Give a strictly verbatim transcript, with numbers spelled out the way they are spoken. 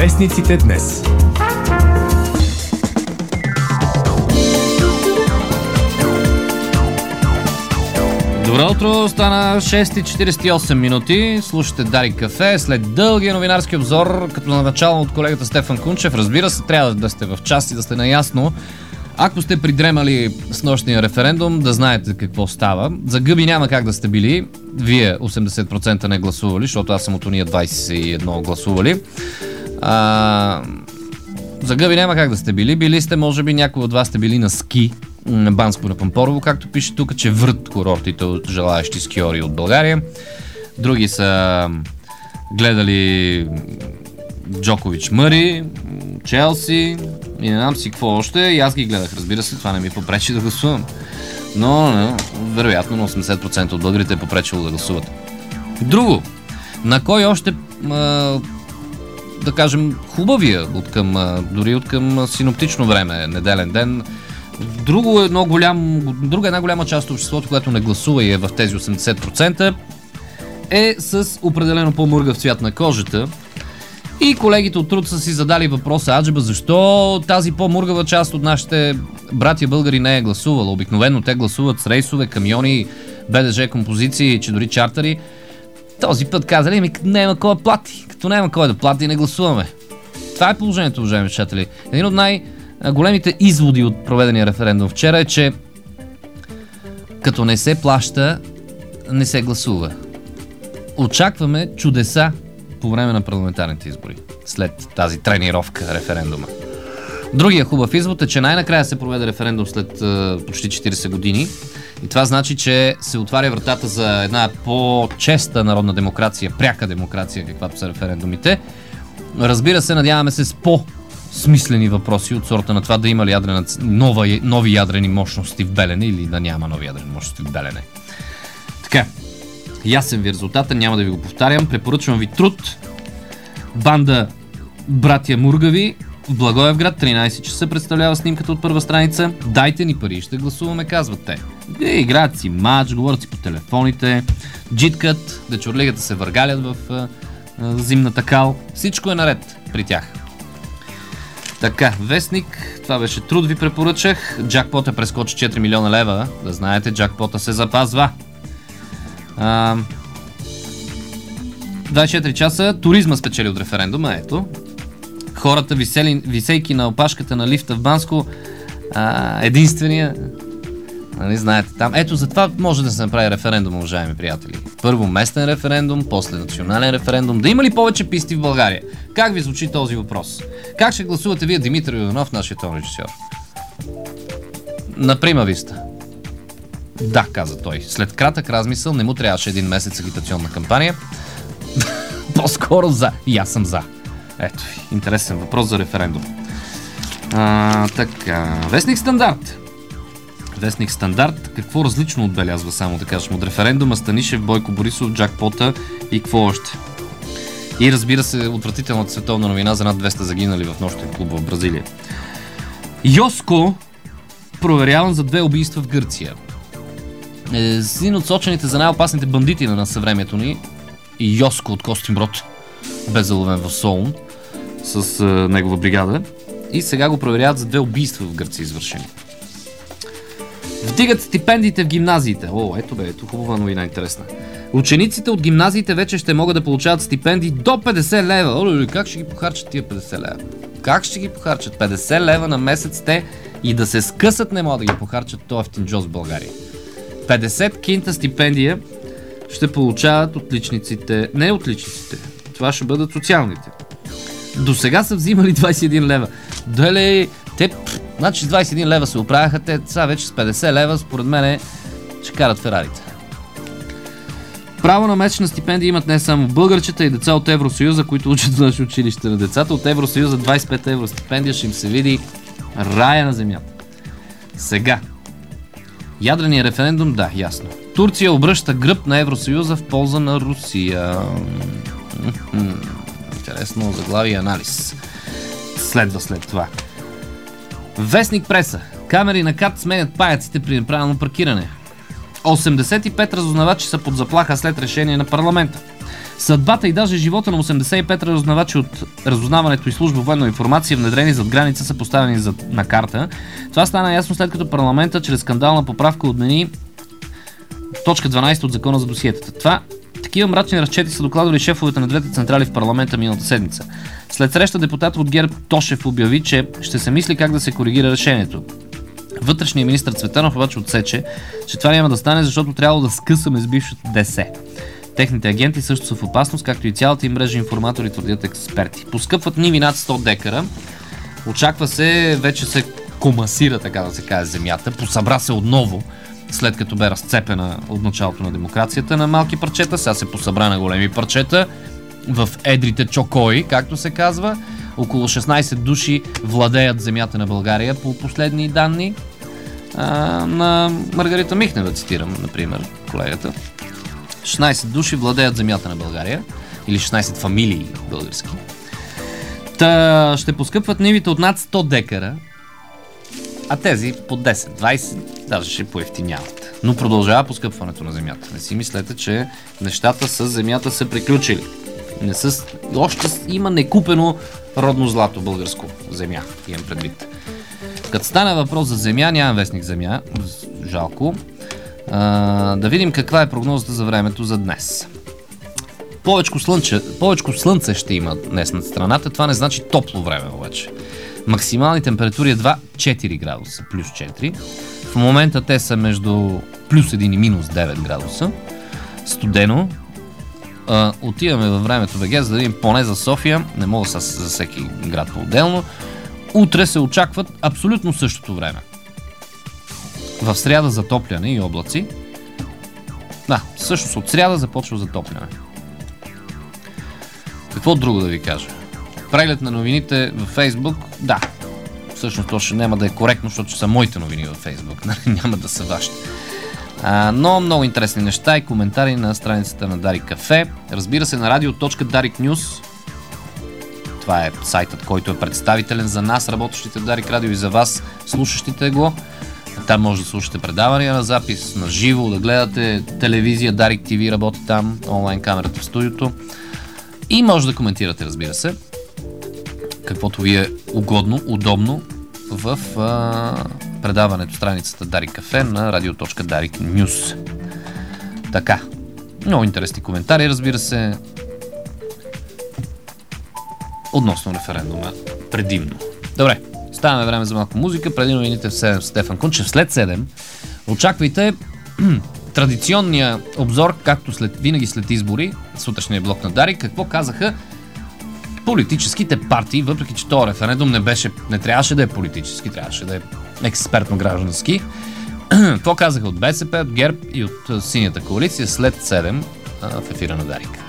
Вестниците днес. Добро утро, стана шест и четирийсет и осем минути. Слушате Дарик кафе след дългия новинарски обзор, като на начало от колегата Стефан Кунчев. Разбира се, трябва да сте в час и да сте наясно. Ако сте придремали с нощния референдум, да знаете какво става. За гъби няма как да сте били. Вие осемдесет процента не гласували, защото аз съм от уния двайсет и едно гласували. А... За гъби няма как да сте били. Били сте, може би някои от вас сте били на ски. На Банско, на Пампорово, както пише тук, че врат курортите от желаещи скиори от България. Други са гледали Джокович Мъри, Челси и не знам си какво още. И аз ги гледах, разбира се, това не ми попречи да гласувам. Но, не, вероятно на осемдесет процента от българите е попречило да гласуват. Друго, на кой още, а, да кажем, хубавия, от към, а, дори от към синоптично време, неделен ден, Друго едно голям, друга една голяма част от обществото, което не гласува и е в тези осемдесет процента, е с определено по-мъргав цвят на кожата. И колегите от Труд са си задали въпроса: аджеба, защо тази по-мъргава част от нашите братия българи не е гласувала? Обикновено те гласуват с рейсове, камиони, БДЖ композиции, че дори чартери. Този път казали: ми няма кой да плати. Като няма кой да плати, не гласуваме. Това е положението, уважаеми читатели. Един от най- големите изводи от проведения референдум вчера е, че като не се плаща, не се гласува. Очакваме чудеса по време на парламентарните избори, след тази тренировка референдума. Другия хубав извод е, че най-накрая се проведе референдум след uh, почти четирийсет години и това значи, че се отваря вратата за една по-честа народна демокрация, пряка демокрация, каквато са референдумите. Разбира се, надяваме се с по смислени въпроси от сорта на това да има ли ядрена, нова, нови ядрени мощности в Белене или да няма нови ядрени мощности в Белене. Така, ясен ви резултата, няма да ви го повтарям. Препоръчвам ви Труд, банда Братя Мургави в Благоевград, тринайсет часа представлява снимката от първа страница. Дайте ни пари, ще гласуваме, казват те. Е, играят си матч, говорят си по телефоните, джиткат, дечурлигата се въргалят в а, а, зимната кал. Всичко е наред при тях. Така, Вестник, това беше Труд, ви препоръчах. Джакпота прескочи четири милиона лева. Да знаете, джакпота се запазва. А, двайсет и четири часа, туризма спечели от референдума, ето. Хората висели, висейки на опашката на лифта в Банско, а, единствения, нали знаете там. Ето, затова може да се направи референдум, уважаеми приятели. Първо местен референдум, после национален референдум. Да има ли повече писти в България? Как ви звучи този въпрос? Как ще гласувате вие, Димитър Йорданов, нашия тон режисьор? На прима виста. Да, каза той. След кратък размисъл, не му трябваше един месец агитационна кампания. По-скоро за. И аз съм за. Ето ви, интересен въпрос за референдум. А, така, Вестник Стандарт. Вестник Стандарт, какво различно отбелязва, само да кажем, от референдума, Станишев, Бойко Борисов, джакпота и какво още. И разбира се, отвратителната световна новина за над двеста загинали в нощен клуб в Бразилия. Йоско проверяван за две убийства в Гърция. Един от сочените за най-опасните бандити на съвремието ни, Йоско от Костинброд, бе заловен в Солун с а, негова бригада и сега го проверяват за две убийства в Гърция извършени. Вдигат стипендиите в гимназиите. О, ето бе, ето хубава новина, интересна. Учениците от гимназиите вече ще могат да получават стипендии до петдесет лева. О, как ще ги похарчат тия петдесет лева? Как ще ги похарчат? петдесет лева на месец те и да се скъсат не могат да ги похарчат този ефтинджоз в България. петдесет кинта стипендия ще получават отличниците. Не отличниците. Това ще бъдат социалните. До сега са взимали двайсет и един лева. Дали те, значи с двайсет и един лева се оправяха, те сега вече с петдесет лева, според мен, ще карат ферарите. Право на месечна стипендия имат не само българчета и деца от Евросъюза, които учат в наши училище. На децата от Евросъюза двайсет и пет евро стипендия ще им се види рая на земята. Сега. Ядрения референдум, да, ясно. Турция обръща гръб на Евросъюза в полза на Русия. Интересно заглавие и анализ. Следва след това. Вестник преса. Камери на КАТ сменят паяците при неправилно паркиране. осемдесет и пет разузнавачи са под заплаха след решение на парламента. Съдбата и даже живота на осемдесет и пет разузнавачи от разузнаването и служба военна информация, внедрени зад граница, са поставени за, на карта. Това стана ясно след като парламента чрез скандална поправка отмени точка дванайсета от закона за досиетата. Това Такива мрачни разчети са докладвали шефовете на двете централи в парламента миналата седмица. След среща депутат от ГЕРБ Тошев обяви, че ще се мисли как да се коригира решението. Вътрешният министър Цветанов обаче отсече, че това няма да стане, защото трябва да скъсаме с бившата ДС. Техните агенти също са в опасност, както и цялата им мрежа информатори, твърдят експерти. Поскъпват ниви над сто декара. Очаква се, вече се комасира, така да се каже, земята. Посъбра се отново, след като бе разцепена от началото на демокрацията на малки парчета. Сега се посъбра на големи парчета в едрите чокои, както се казва. Около шестнайсет души владеят земята на България по последни данни а, на Маргарита Михнева, цитирам, например, колегата. шестнайсет души владеят земята на България, или шестнайсет фамилии български. Та ще поскъпват нивите от над сто декара, а тези по десет двайсет даже ще поевтиняват. Но продължава поскъпването на земята. Не си мислете, че нещата с земята са приключили. Не са, още има некупено родно злато българско земя, имам предвид. Като стане въпрос за земя, нямам вестник земя, жалко. А, да видим каква е прогнозата за времето за днес. Повечко слънце, повечко слънце ще има днес над страната, това не значи топло време обаче. Максимални температури е два-четири градуса, плюс четири. В момента те са между плюс един и минус девет градуса. Студено. А, отиваме във времето БГ, за да видим поне за София, не мога за, за всеки град по-отделно. Утре се очакват абсолютно същото време. В сряда затопляне и облаци. Да, всъщност от сряда започва затопляне. Какво друго да ви кажа? Преглед на новините във Фейсбук, да. Всъщност то ще няма да е коректно, защото са моите новини във Фейсбук, няма да са вашите. А, но много интересни неща и коментари на страницата на Дарик Кафе. Разбира се, на радио точка дарик нюз. Това е сайтът, който е представителен за нас, работещите в Дарик Радио, и за вас, слушащите го. Там може да слушате предавания на запис, на живо, да гледате телевизия, Дарик ТВ работи там, онлайн камерата в студиото. И може да коментирате, разбира се, каквото ви е угодно, удобно в а, предаването, страницата Дарик Кафе на радио точка дарик нюз. Така, много интересни коментари, разбира се, относно референдума предимно. Добре, ставаме време за малко музика, преди новините в седем с Стефан Кунчев. След седем очаквайте традиционния обзор, както след, винаги след избори, сутрешния блок на Дарик, какво казаха политическите партии, въпреки че този референдум не беше, не трябваше да е политически, трябваше да е експертно-граждански. Това казаха от БСП, от ГЕРБ и от Синята коалиция след седем в ефира на Дарик.